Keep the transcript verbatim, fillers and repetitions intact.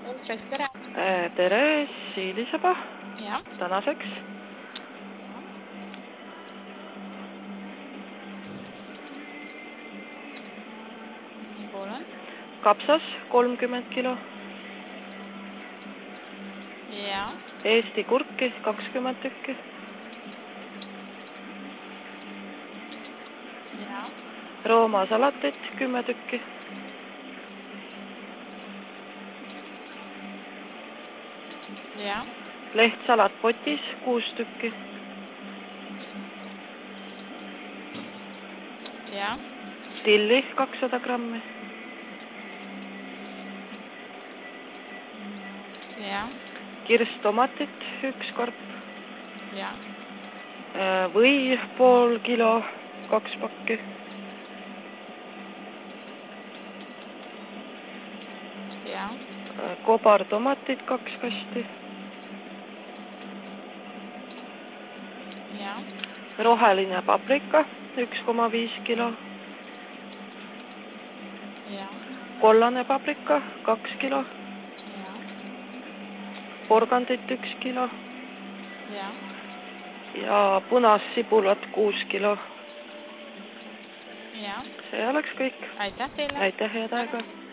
tere. Tere, Siiliseba Jah. tänaseks. Nii pool on. Kapsas kolmkümmend kilo. Jah. Eesti kurki kakskümmend tükki. Jah. Rooma salatit kümme tükki. Jah. Lehtsalat potis kuus tükki. Jah. Tilli kakssada grammi. Jah. Kirstomatit üks korp. Jah. Või pool kilo, kaks pakki. Jah. Kobartomatit kaks kasti. Jah. Roheline paprika üks koma viis kilo. Jah. Kollane paprika kaks kilo. Jah. Porgandit üks kilo. Jah. Ja punassibulat kuus kilo. Jah. See oleks kõik. Aitäh teile. Aitäh, head aega.